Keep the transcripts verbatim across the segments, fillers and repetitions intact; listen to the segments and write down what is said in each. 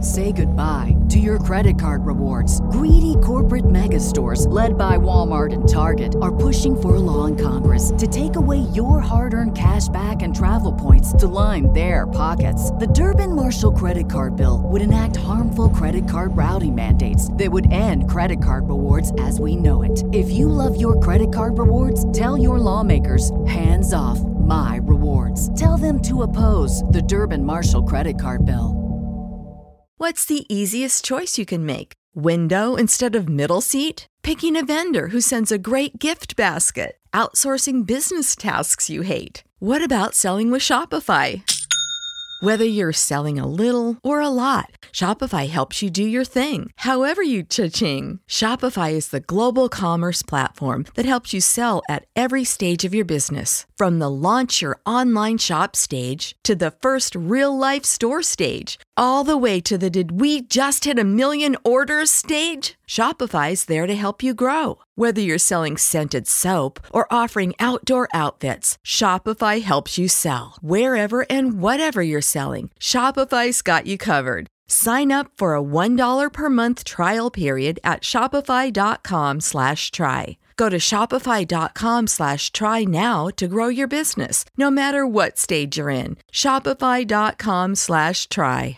Say goodbye to your credit card rewards. Greedy corporate mega stores, led by Walmart and Target, are pushing for a law in Congress to take away your hard-earned cash back and travel points to line their pockets. The Durbin-Marshall credit card bill would enact harmful credit card routing mandates that would end credit card rewards as we know it. If you love your credit card rewards, tell your lawmakers, hands off my rewards. Tell them to oppose the Durbin-Marshall credit card bill. What's the easiest choice you can make? Window instead of middle seat? Picking a vendor who sends a great gift basket? Outsourcing business tasks you hate? What about selling with Shopify? Whether you're selling a little or a lot, Shopify helps you do your thing, however you cha-ching. Shopify is the global commerce platform that helps you sell at every stage of your business. From the launch your online shop stage to the first real-life store stage, all the way to the did we just hit a million orders stage? Shopify's there to help you grow. Whether you're selling scented soap or offering outdoor outfits, Shopify helps you sell. Wherever and whatever you're selling, Shopify's got you covered. Sign up for a one dollar per month trial period at shopify.com slash try. Go to shopify.com slash try now to grow your business, no matter what stage you're in. Shopify.com slash try.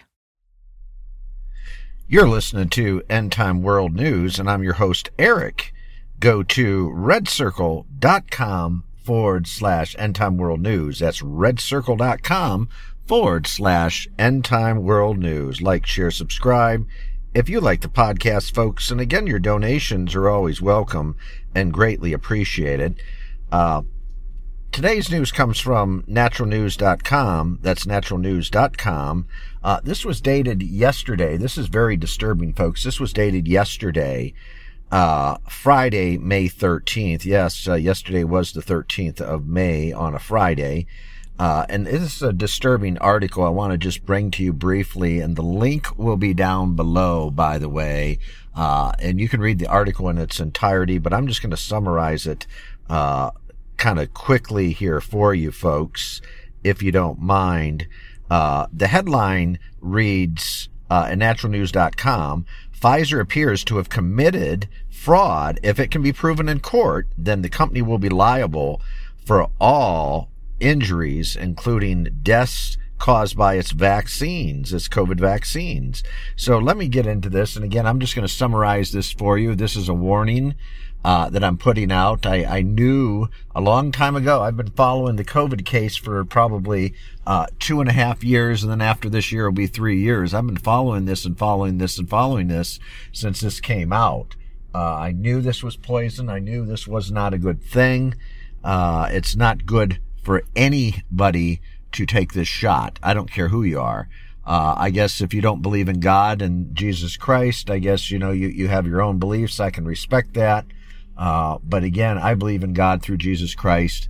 You're listening to End Time World News, and I'm your host, Eric. Go to redcircle.com forward slash End Time World News. That's redcircle.com forward slash End Time World News. Like, share, subscribe. If you like the podcast, folks, and again, your donations are always welcome and greatly appreciated. Uh, today's news comes from natural news dot com. That's natural news dot com. Uh, this was dated yesterday. This is very disturbing, folks. This was dated yesterday, uh, Friday, May thirteenth. Yes, uh, yesterday was the thirteenth of May on a Friday. Uh, and this is a disturbing article I want to just bring to you briefly, and the link will be down below, by the way. Uh, and you can read the article in its entirety, but I'm just going to summarize it, uh, kind of quickly here for you folks, if you don't mind. Uh, the headline reads, uh, at natural news dot com, Pfizer appears to have committed fraud. If it can be proven in court, then the company will be liable for all injuries, including deaths caused by its vaccines, its COVID vaccines. So let me get into this. And again, I'm just going to summarize this for you. This is a warning uh, that I'm putting out. I, I knew a long time ago, I've been following the COVID case for probably uh, two and a half years. And then after this year, it'll be three years. I've been following this and following this and following this since this came out. Uh, I knew this was poison. I knew this was not a good thing. Uh, it's not good for anybody to take this shot. I don't care who you are. Uh, I guess if you don't believe in God and Jesus Christ, I guess, you know, you, you have your own beliefs. I can respect that. Uh, but again, I believe in God through Jesus Christ.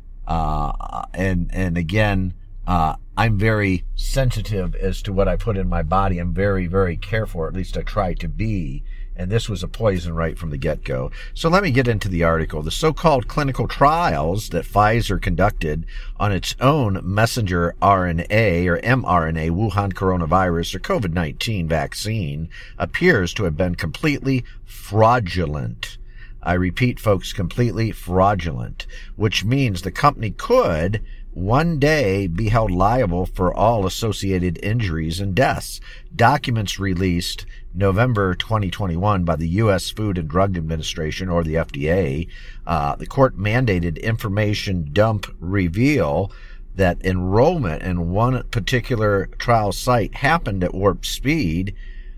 Uh, and, and again, uh, I'm very sensitive as to what I put in my body. I'm very, very careful, or at least I try to be. And this was a poison right from the get-go. So let me get into the article. The so-called clinical trials that Pfizer conducted on its own messenger R N A or mRNA Wuhan coronavirus or COVID nineteen vaccine appears to have been completely fraudulent. I repeat, folks, completely fraudulent, which means the company could one day be held liable for all associated injuries and deaths. Documents released November twenty twenty-one by the U S Food and Drug Administration, or the F D A, uh, the court-mandated information dump reveal that enrollment in one particular trial site happened at warp speed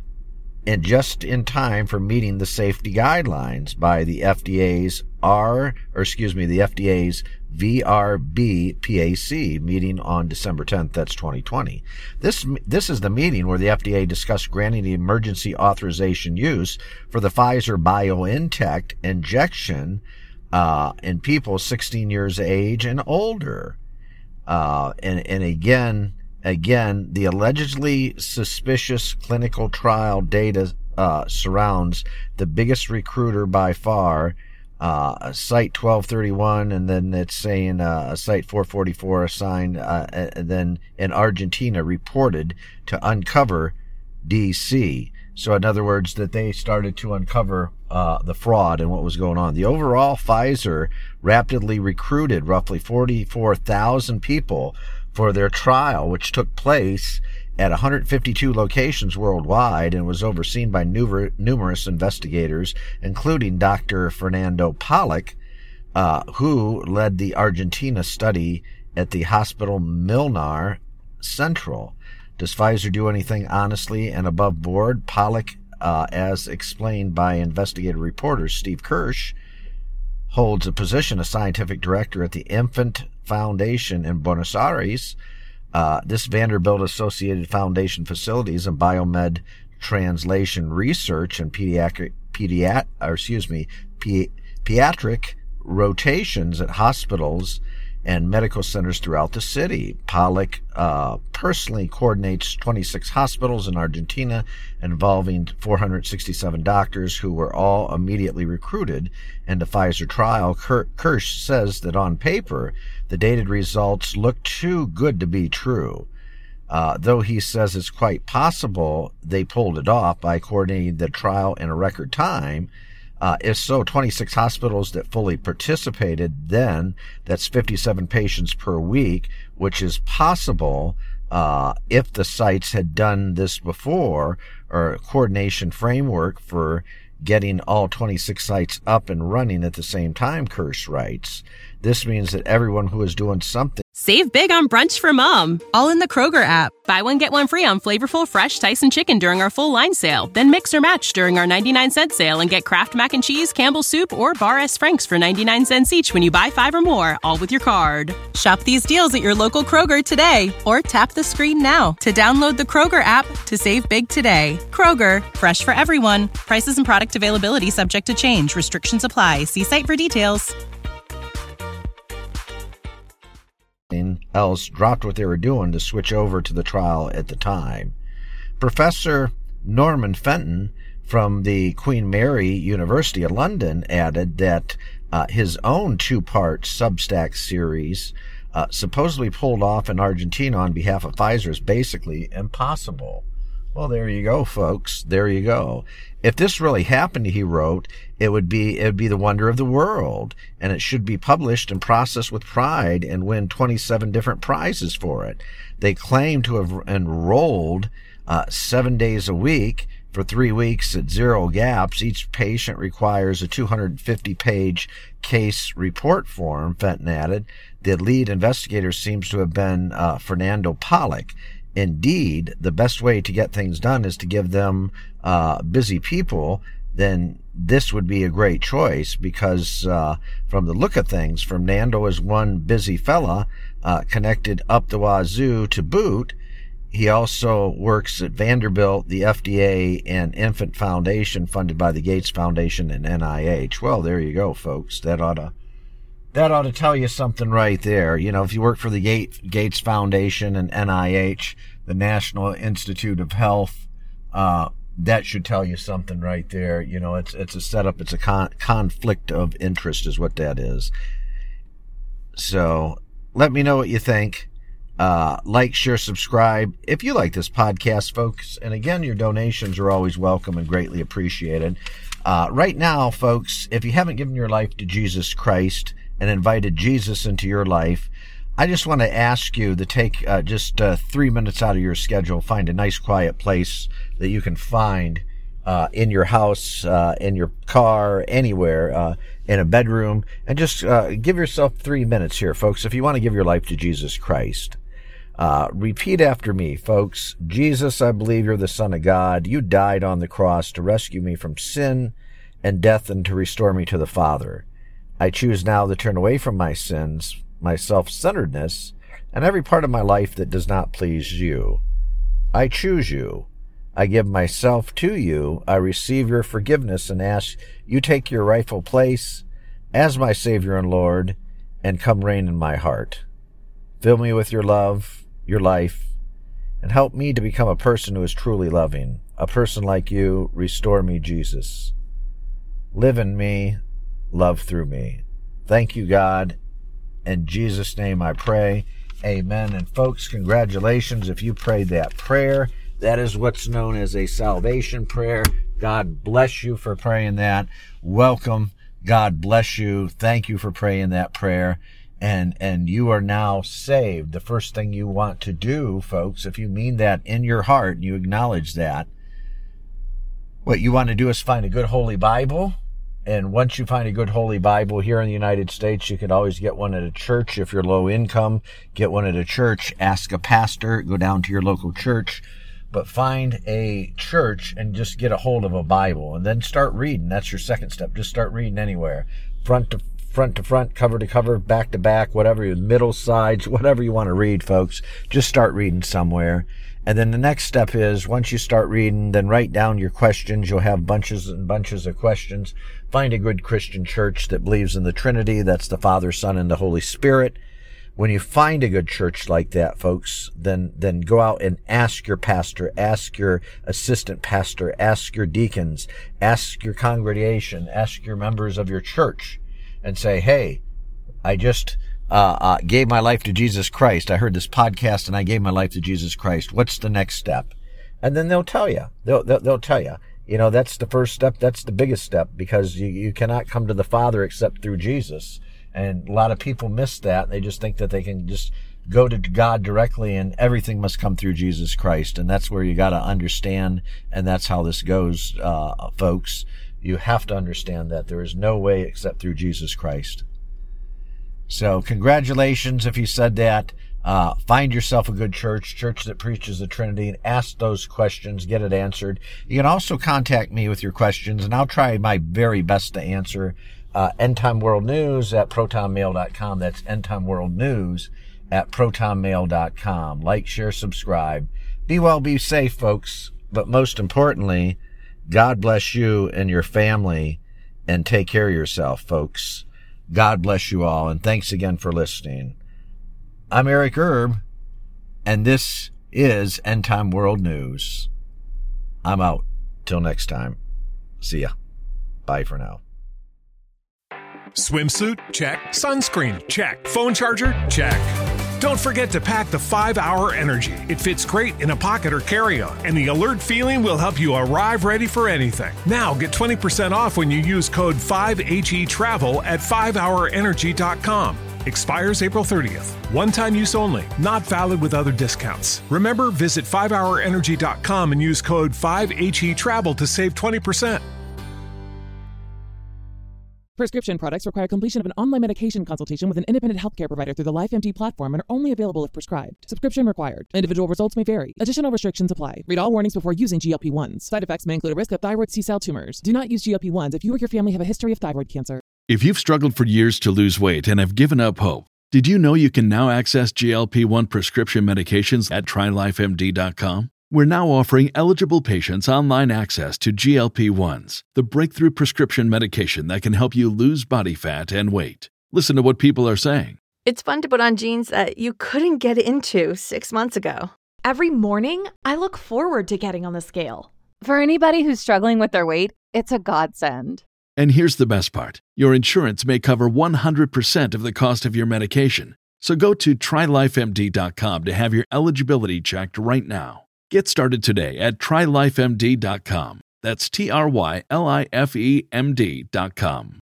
and just in time for meeting the safety guidelines by the F D A's R, or excuse me, the F D A's V R B P A C meeting on December tenth, that's twenty twenty. This this is the meeting where the F D A discussed granting the emergency authorization use for the Pfizer-BioNTech injection uh, in people sixteen years of age and older. Uh, and, and again, again, the allegedly suspicious clinical trial data uh, surrounds the biggest recruiter by far, Uh, site twelve thirty-one, and then it's saying uh, site four forty-four assigned, uh, and then in Argentina reported to uncover D C So in other words, that they started to uncover uh, the fraud and what was going on. The overall Pfizer rapidly recruited roughly forty-four thousand people for their trial, which took place at one hundred fifty-two locations worldwide and was overseen by numerous investigators, including Doctor Fernando Pollack, uh, who led the Argentina study at the Hospital Milnar Central. Does Pfizer do anything honestly and above board? Pollack, uh, as explained by investigative reporter Steve Kirsch, holds a position as scientific director at the Infant Foundation in Buenos Aires. Uh, this Vanderbilt Associated Foundation facilities and biomed translation research and pediatric, pediat, or excuse me, pe- pediatric rotations at hospitals and medical centers throughout the city. Pollack uh, personally coordinates twenty-six hospitals in Argentina involving four hundred sixty-seven doctors who were all immediately recruited in the Pfizer trial. Kirsch says that on paper, the dated results look too good to be true. Uh, though he says it's quite possible they pulled it off by coordinating the trial in a record time. Uh, if so, twenty-six hospitals that fully participated, then that's fifty-seven patients per week, which is possible uh, if the sites had done this before, or a coordination framework for getting all twenty-six sites up and running at the same time, Kirsch writes. This means that everyone who is doing something. Save big on brunch for mom, all in the Kroger app. Buy one, get one free on flavorful fresh Tyson chicken during our full line sale. Then mix or match during our ninety-nine cent sale and get Kraft Mac and Cheese, Campbell's Soup, or Bar S. Frank's for ninety-nine cents each when you buy five or more, all with your card. Shop these deals at your local Kroger today, or tap the screen now to download the Kroger app to save big today. Kroger, fresh for everyone. Prices and product availability subject to change. Restrictions apply. See site for details. Else dropped what they were doing to switch over to the trial at the time. Professor Norman Fenton from the Queen Mary University of London added that uh, his own two-part Substack series uh, supposedly pulled off in Argentina on behalf of Pfizer is basically impossible. Well, there you go, folks. There you go. If this really happened, he wrote, it would be it would be the wonder of the world, and it should be published and processed with pride and win twenty-seven different prizes for it. They claim to have enrolled uh, seven days a week for three weeks at zero gaps. Each patient requires a two hundred fifty page case report form, Fenton added. The lead investigator seems to have been uh, Fernando Pollack. Indeed, the best way to get things done is to give them uh, busy people. Then this would be a great choice because uh, from the look of things, Fernando is one busy fella uh, connected up the wazoo to boot. He also works at Vanderbilt, the F D A, and Infant Foundation funded by the Gates Foundation and N I H. Well, there you go, folks. That ought to That ought to tell you something right there. You know, if you work for the Gates Foundation and N I H, the National Institute of Health, uh, that should tell you something right there. You know, it's it's a setup. It's a con- conflict of interest is what that is. So let me know what you think. Uh, like, share, subscribe. If you like this podcast, folks, and again, your donations are always welcome and greatly appreciated. Uh, right now, folks, if you haven't given your life to Jesus Christ and invited Jesus into your life, I just want to ask you to take uh, just uh, three minutes out of your schedule, find a nice quiet place that you can find uh, in your house, uh, in your car, anywhere, uh, in a bedroom, and just uh, give yourself three minutes here, folks, if you want to give your life to Jesus Christ. Uh, repeat after me, folks. Jesus, I believe you're the Son of God. You died on the cross to rescue me from sin and death and to restore me to the Father. I choose now to turn away from my sins, my self-centeredness, and every part of my life that does not please you. I choose you. I give myself to you. I receive your forgiveness and ask you take your rightful place as my Savior and Lord and come reign in my heart. Fill me with your love, your life, and help me to become a person who is truly loving. A person like you. Restore me, Jesus. Live in me. Love through me. Thank you, God. In Jesus' name I pray. Amen. And folks, congratulations if you prayed that prayer. That is what's known as a salvation prayer. God bless you for praying that. Welcome. God bless you. Thank you for praying that prayer. And and you are now saved. The first thing you want to do, folks, if you mean that in your heart, you acknowledge that, what you want to do is find a good Holy Bible. And once you find a good Holy Bible here in the United States, you can always get one at a church. If you're low income, get one at a church. Ask a pastor. Go down to your local church. But find a church and just get a hold of a Bible. And then start reading. That's your second step. Just start reading anywhere. Front to front to front, cover to cover, back to back, whatever, middle sides, whatever you want to read, folks. Just start reading somewhere. And then the next step is, once you start reading, then write down your questions. You'll have bunches and bunches of questions. Find a good Christian church that believes in the Trinity. That's the Father, Son, and the Holy Spirit. When you find a good church like that, folks, then then go out and ask your pastor, ask your assistant pastor, ask your deacons, ask your congregation, ask your members of your church, and say, hey, I just uh, uh, gave my life to Jesus Christ. I heard this podcast and I gave my life to Jesus Christ. What's the next step? And then they'll tell you. They'll, they'll, they'll tell you. You know, that's the first step. That's the biggest step, because you, you cannot come to the Father except through Jesus. And a lot of people miss that. They just think that they can just go to God directly and everything must come through Jesus Christ. And that's where you got to understand. And that's how this goes, uh, folks. You have to understand that there is no way except through Jesus Christ. So congratulations if you said that. Uh, find yourself a good church, church that preaches the Trinity, and ask those questions, get it answered. You can also contact me with your questions, and I'll try my very best to answer. Uh, End Time World News at proton mail dot com. That's End Time World News at proton mail dot com. Like, share, subscribe. Be well, be safe, folks. But most importantly, God bless you and your family, and take care of yourself, folks. God bless you all, and thanks again for listening. I'm Eric Erb, and this is End Time World News. I'm out. Till next time. See ya. Bye for now. Swimsuit? Check. Sunscreen? Check. Phone charger? Check. Don't forget to pack the five hour Energy. It fits great in a pocket or carry-on, and the alert feeling will help you arrive ready for anything. Now get twenty percent off when you use code five H E Travel at five hour energy dot com. Expires April thirtieth. One-time use only. Not valid with other discounts. Remember, visit five hour energy dot com and use code five H E Travel to save twenty percent. Prescription products require completion of an online medication consultation with an independent healthcare provider through the LifeMD platform and are only available if prescribed. Subscription required. Individual results may vary. Additional restrictions apply. Read all warnings before using G L P one s. Side effects may include a risk of thyroid C-cell tumors. Do not use G L P one s if you or your family have a history of thyroid cancer. If you've struggled for years to lose weight and have given up hope, did you know you can now access G L P one prescription medications at try life M D dot com? We're now offering eligible patients online access to G L P one s, the breakthrough prescription medication that can help you lose body fat and weight. Listen to what people are saying. It's fun to put on jeans that you couldn't get into six months ago. Every morning, I look forward to getting on the scale. For anybody who's struggling with their weight, it's a godsend. And here's the best part. Your insurance may cover one hundred percent of the cost of your medication. So go to try life M D dot com to have your eligibility checked right now. Get started today at try life M D dot com. That's T R Y L I F E M D dot com.